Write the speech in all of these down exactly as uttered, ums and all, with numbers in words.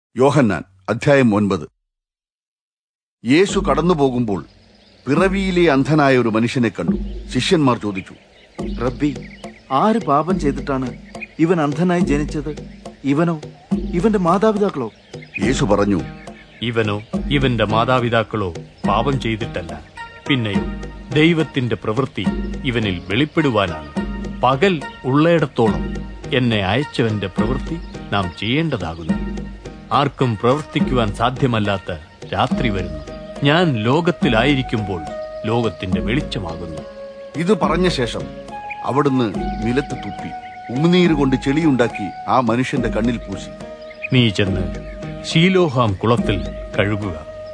യോഹന്നാൻ അധ്യായം ഒൻപത്. യേശു കടന്നുപോകുമ്പോൾ പിറവിയിലെ അന്ധനായ ഒരു മനുഷ്യനെ കണ്ടു. ശിഷ്യന്മാർ ചോദിച്ചു, റബ്ബി, ആര് പാപം ചെയ്തിട്ടാണ് ഇവൻ അന്ധനായി ജനിച്ചത്? ഇവനോ ഇവന്റെ മാതാപിതാക്കളോ? യേശു പറഞ്ഞു, ഇവനോ ഇവന്റെ മാതാപിതാക്കളോ പാപം ചെയ്തിട്ടല്ല, പിന്നെയോ ദൈവത്തിന്റെ പ്രവൃത്തി ഇവനിൽ വെളിപ്പെടുവാനാണ്. പകൽ ഉള്ളയിടത്തോളം എന്നെ അയച്ചവന്റെ പ്രവൃത്തി നാം ചെയ്യേണ്ടതാകുന്നു. ആർക്കും പ്രവർത്തിക്കുവാൻ സാധ്യമല്ലാത്ത രാത്രി വരുന്നു. ഞാൻ ലോകത്തിലായിരിക്കുമ്പോൾ ലോകത്തിന്റെ വെളിച്ചമാകുന്നു. ഇത് പറഞ്ഞ ശേഷം അവിടുന്ന് നിലത്ത് തുപ്പി ഉമിനീര് കൊണ്ട് ചെളിയുണ്ടാക്കി ആ മനുഷ്യന്റെ കണ്ണിൽ പൂശി, നീ ചെന്ന് ശീലോഹാം കുളത്തിൽ കഴുകുക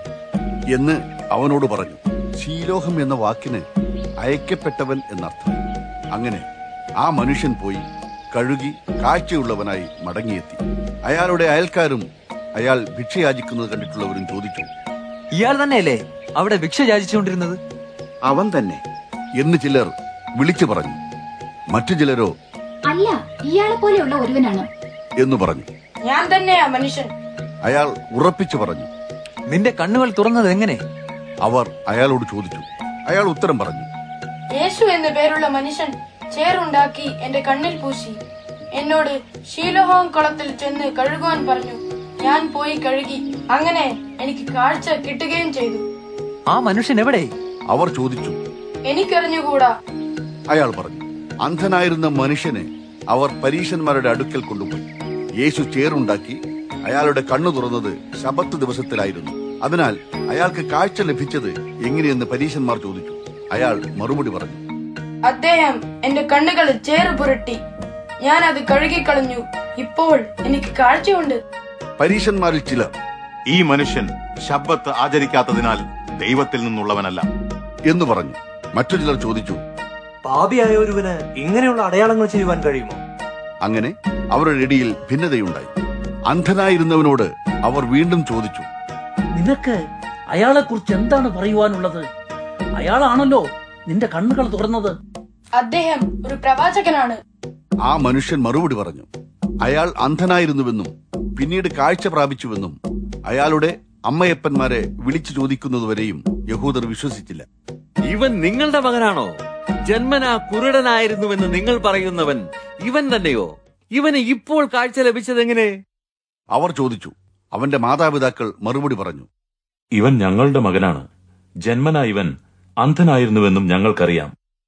എന്ന് അവനോട് പറഞ്ഞു. ശീലോഹം എന്ന വാക്കിന് അയക്കപ്പെട്ടവൻ എന്നർത്ഥം. അങ്ങനെ ആ മനുഷ്യൻ പോയി കഴുകി കാഴ്ചയുള്ളവനായി മടങ്ങിയെത്തി. അയാളുടെ അയൽക്കാരും അയാൾ ഭിക്ഷ യാചിക്കുന്നത് കണ്ടിട്ടുള്ളവരും ചോദിച്ചു, ഇയാൾ തന്നെയല്ലേ അവിടെ ഭിക്ഷ യാചിച്ചുകൊണ്ടിരുന്നത്? അവൻ തന്നെ എന്ന് ചിലർ വിളിച്ചു പറഞ്ഞു. മറ്റു ചിലരോ അല്ല, ഇയാളെ പോലെയുള്ള ഒരുവനാണ് എന്ന് പറഞ്ഞു. ഞാൻ തന്നെയാ മനുഷ്യൻ. അയാൾ ഉറപ്പിച്ചു പറഞ്ഞു. നിന്റെ കണ്ണുകൾ തുറന്നത് എങ്ങനെ? അവർ അയാളോട് ചോദിച്ചു. അയാൾ ഉത്തരം പറഞ്ഞു, യേശു എന്നു പേരുള്ള മനുഷ്യൻ ചേറുണ്ടാക്കി എന്റെ കണ്ണിൽ പൂശി എന്നോട് ശീലോഹാം കുളത്തിൽ ചെന്ന് കഴുകുവാൻ പറഞ്ഞു. ഞാൻ പോയി കഴുകി. അങ്ങനെ എനിക്ക് കാഴ്ച കിട്ടുകയും ചെയ്തു. ആ മനുഷ്യൻ എവിടെ? അവർ ചോദിച്ചു. എനിക്കറിഞ്ഞുകൂടാ, അയാൾ പറഞ്ഞു. അന്ധനായിരുന്ന മനുഷ്യനെ അവർ പരീശന്മാരുടെ അടുക്കൽ കൊണ്ടുപോയി. യേശു ചേറുണ്ടാക്കി അയാളുടെ കണ്ണു തുറന്നത് ശബത്ത് ദിവസത്തിലായിരുന്നു. അതിനാൽ അയാൾക്ക് കാഴ്ച ലഭിച്ചത് എങ്ങനെയെന്ന് പരീശന്മാർ ചോദിച്ചു. അയാൾ മറുപടി പറഞ്ഞു, അദ്ദേഹം എന്റെ കണ്ണുകൾ ചേറ് പുരട്ടി, ഞാൻ അത് കഴുകിക്കളഞ്ഞു. ഇപ്പോൾ എനിക്ക് കാഴ്ചയുണ്ട്. പരീശന്മാരിൽ ചിലർ, ഈ മനുഷ്യൻ ശബ്ബത്ത് ആചരിക്കാത്തതിനാൽ ദൈവത്തിൽ നിന്നുള്ളവനല്ല എന്ന് പറഞ്ഞു. മറ്റു ചിലർ ചോദിച്ചു, പാപിയായ ഒരുവന് ഇങ്ങനെയുള്ള അടയാളങ്ങൾ ചെയ്യുവാൻ കഴിയുമോ? അങ്ങനെ അവരുടെ ഇടയിൽ ഭിന്നതയുണ്ടായി. അന്ധനായിരുന്നവനോട് അവർ വീണ്ടും ചോദിച്ചു, നിനക്ക് അയാളെ കുറിച്ച് എന്താണ് പറയുവാനുള്ളത്? അയാളാണല്ലോ നിന്റെ കണ്ണുകൾ തുറന്നത്. അദ്ദേഹം ഒരു പ്രവാചകനാണ്. ആ മനുഷ്യൻ മറുപടി പറഞ്ഞു. അയാൾ അന്ധനായിരുന്നുവെന്നും പിന്നീട് കാഴ്ച പ്രാപിച്ചുവെന്നും അയാളുടെ അമ്മയപ്പന്മാരെ വിളിച്ചു ചോദിക്കുന്നതുവരെയും യഹൂദർ വിശ്വസിച്ചില്ല. ഇവൻ നിങ്ങളുടെ മകനാണോ? ജന്മനാ കുരുടനായിരുന്നുവെന്ന് നിങ്ങൾ പറയുന്നവൻ ഇവൻ തന്നെയോ? ഇവന് ഇപ്പോൾ കാഴ്ച ലഭിച്ചതെങ്ങനെ? അവർ ചോദിച്ചു. അവന്റെ മാതാപിതാക്കൾ മറുപടി പറഞ്ഞു, ഇവൻ ഞങ്ങളുടെ മകനാണ്. ജന്മനാ ഇവൻ അന്ധനായിരുന്നുവെന്നും ഞങ്ങൾക്കറിയാം.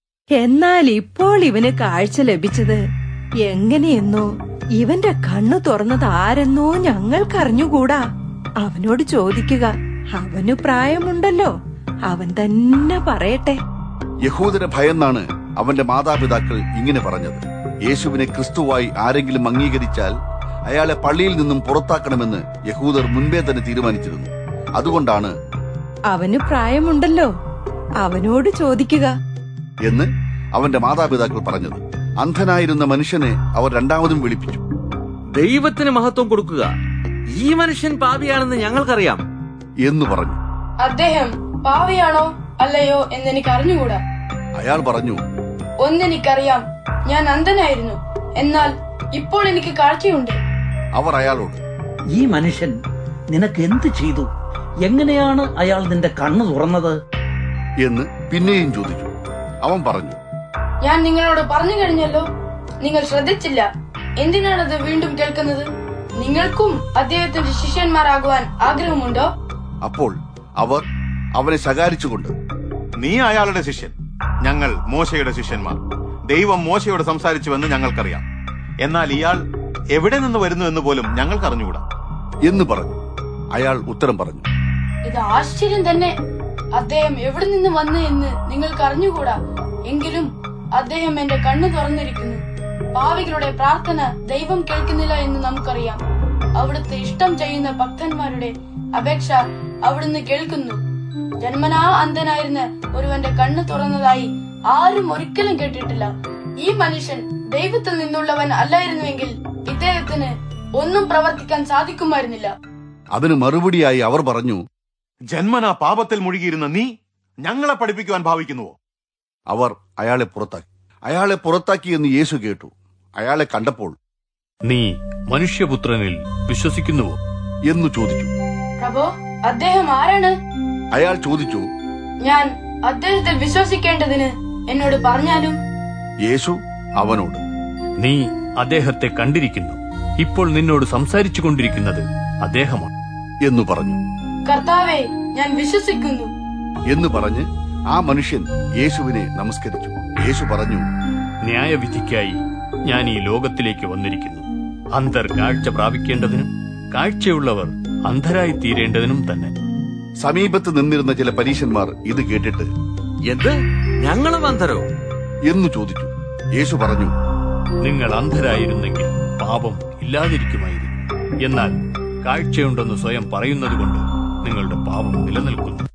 എന്നാൽ ഇപ്പോൾ ഇവന് കാഴ്ച ലഭിച്ചത് എങ്ങനെയെന്നോ ഇവന്റെ കണ്ണു തുറന്നത് ആരെന്നോ ഞങ്ങൾക്കറിഞ്ഞുകൂടാ. അവനോട് ചോദിക്കുക, അവനു പ്രായമുണ്ടല്ലോ, അവൻ തന്നെ പറയട്ടെ. യഹൂദരെ ഭയന്നാണ് അവന്റെ മാതാപിതാക്കൾ ഇങ്ങനെ പറഞ്ഞത്. യേശുവിനെ ക്രിസ്തുവായി ആരെങ്കിലും അംഗീകരിച്ചാൽ അയാളെ പള്ളിയിൽ നിന്നും പുറത്താക്കണമെന്ന് യഹൂദർ മുൻപേ തന്നെ തീരുമാനിച്ചിരുന്നു. അതുകൊണ്ടാണ് അവനു പ്രായമുണ്ടല്ലോ, അവനോട് ചോദിക്കുക എന്ന് അവന്റെ മാതാപിതാക്കൾ പറഞ്ഞത്. അന്ധനായിരുന്ന മനുഷ്യനെ അവർ രണ്ടാമതും വിളിപ്പിച്ചു. ദൈവത്തിന് മഹത്വം കൊടുക്കുക. ഈ മനുഷ്യൻ പാപിയാണെന്ന് ഞങ്ങൾക്കറിയാം എന്ന് പറഞ്ഞു. അദ്ദേഹം പാവിയാണോ അല്ലയോ എന്നെനിക്ക് അറിഞ്ഞുകൂടാ. അയാൾ പറഞ്ഞു, ഒന്നെനിക്കറിയാം, ഞാൻ അന്ധനായിരുന്നു, എന്നാൽ ഇപ്പോൾ എനിക്ക് കാഴ്ചയുണ്ട്. അവർ അയാളോട്, ഈ മനുഷ്യൻ നിനക്ക് എന്ത് ചെയ്തു? എങ്ങനെയാണ് അയാൾ നിന്റെ കണ്ണ് തുറന്നത് എന്ന് പിന്നെയും ചോദിച്ചു. അവൻ പറഞ്ഞു, ഞാൻ നിങ്ങളോട് പറഞ്ഞു കഴിഞ്ഞല്ലോ, നിങ്ങൾ ശ്രദ്ധിച്ചില്ല. എന്തിനാണത് വീണ്ടും കേൾക്കുന്നത്? നിങ്ങൾക്കും അദ്ദേഹത്തിന്റെ ശിഷ്യന്മാരാകുവാൻ ആഗ്രഹമുണ്ടോ? അപ്പോൾ അവർ അവനെ ശകാരിച്ചുകൊണ്ട്, നീ അയാളുടെ ശിഷ്യൻ, ഞങ്ങൾ മോശയുടെ ശിഷ്യന്മാർ. ദൈവം മോശയോട് സംസാരിച്ചുവെന്ന് ഞങ്ങൾക്കറിയാം. എന്നാൽ ഇയാൾ എവിടെ നിന്ന് വരുന്നു എന്ന് പോലും ഞങ്ങൾക്കറിഞ്ഞുകൂടാ എന്ന് പറഞ്ഞു. അയാൾ ഉത്തരം പറഞ്ഞു, ഇത് ആശ്ചര്യം തന്നെ. അദ്ദേഹം എവിടെ നിന്ന് വന്നു എന്ന് നിങ്ങൾക്ക് അറിഞ്ഞുകൂടാ. എങ്കിലും അദ്ദേഹം എന്റെ കണ്ണു തുറന്നിരിക്കുന്നു. പാവികളുടെ പ്രാർത്ഥന ദൈവം കേൾക്കുന്നില്ല എന്ന് നമുക്കറിയാം. അവിടുത്തെ ഇഷ്ടം ചെയ്യുന്ന ഭക്തന്മാരുടെ അപേക്ഷ അവിടുന്ന് കേൾക്കുന്നു. ജന്മനാ അന്ധനായിരുന്ന ഒരുവന്റെ കണ്ണ് തുറന്നതായി ആരും ഒരിക്കലും കേട്ടിട്ടില്ല. ഈ മനുഷ്യൻ ദൈവത്തിൽ നിന്നുള്ളവൻ അല്ലായിരുന്നുവെങ്കിൽ ഇദ്ദേഹത്തിന് ഒന്നും പ്രവർത്തിക്കാൻ സാധിക്കുമായിരുന്നില്ല. അതിന് മറുപടിയായി അവർ പറഞ്ഞു, ജന്മനാ പാപത്തിൽ മുഴുകിയിരുന്ന നീ ഞങ്ങളെ പഠിപ്പിക്കുവാൻ ഭാവിക്കുന്നുവോ? അവർ അയാളെ പുറത്താക്കി. അയാളെ പുറത്താക്കിയെന്ന് യേശു കേട്ടു. അയാളെ കണ്ടപ്പോൾ, നീ മനുഷ്യപുത്രനിൽ വിശ്വസിക്കുന്നുവോ എന്ന് ചോദിച്ചു. പ്രഭോ, അദ്ദേഹം ആരാണ്? അയാൾ ചോദിച്ചു, ഞാൻ അദ്ദേഹത്തിൽ വിശ്വസിക്കേണ്ടതിന് എന്നോട് പറഞ്ഞാലും. യേശു അവനോട്, നീ അദ്ദേഹത്തെ കണ്ടിരിക്കുന്നു. ഇപ്പോൾ നിന്നോട് സംസാരിച്ചു കൊണ്ടിരിക്കുന്നത് അദ്ദേഹമാണ് എന്നു പറഞ്ഞു. കർത്താവേ, ഞാൻ വിശ്വസിക്കുന്നു എന്ന് പറഞ്ഞ് ആ മനുഷ്യൻ യേശുവിനെ നമസ്കരിച്ചു. യേശു പറഞ്ഞു, ന്യായവിധിക്കായി ഞാൻ ഈ ലോകത്തിലേക്ക് വന്നിരിക്കുന്നു. അന്ധർ കാഴ്ച പ്രാപിക്കേണ്ടതിനും കാഴ്ചയുള്ളവർ അന്ധരായി തീരേണ്ടതിനും തന്നെ. സമീപത്ത് നിന്നിരുന്ന ചില പരീശന്മാർ ഇത് കേട്ടിട്ട്, എന്ത്, ഞങ്ങളും അന്ധരോ എന്നു ചോദിച്ചു. യേശു പറഞ്ഞു, നിങ്ങൾ അന്ധരായിരുന്നെങ്കിൽ പാപം ഇല്ലാതിരിക്കുമായിരുന്നു. എന്നാൽ കാഴ്ചയുണ്ടെന്ന് സ്വയം പറയുന്നതുകൊണ്ട് നിങ്ങളുടെ പാപം നിലനിൽക്കുന്നു.